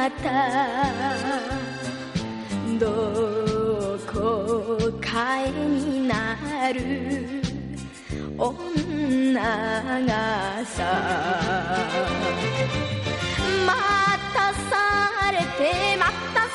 たどこかへになる女がさ待たされて待た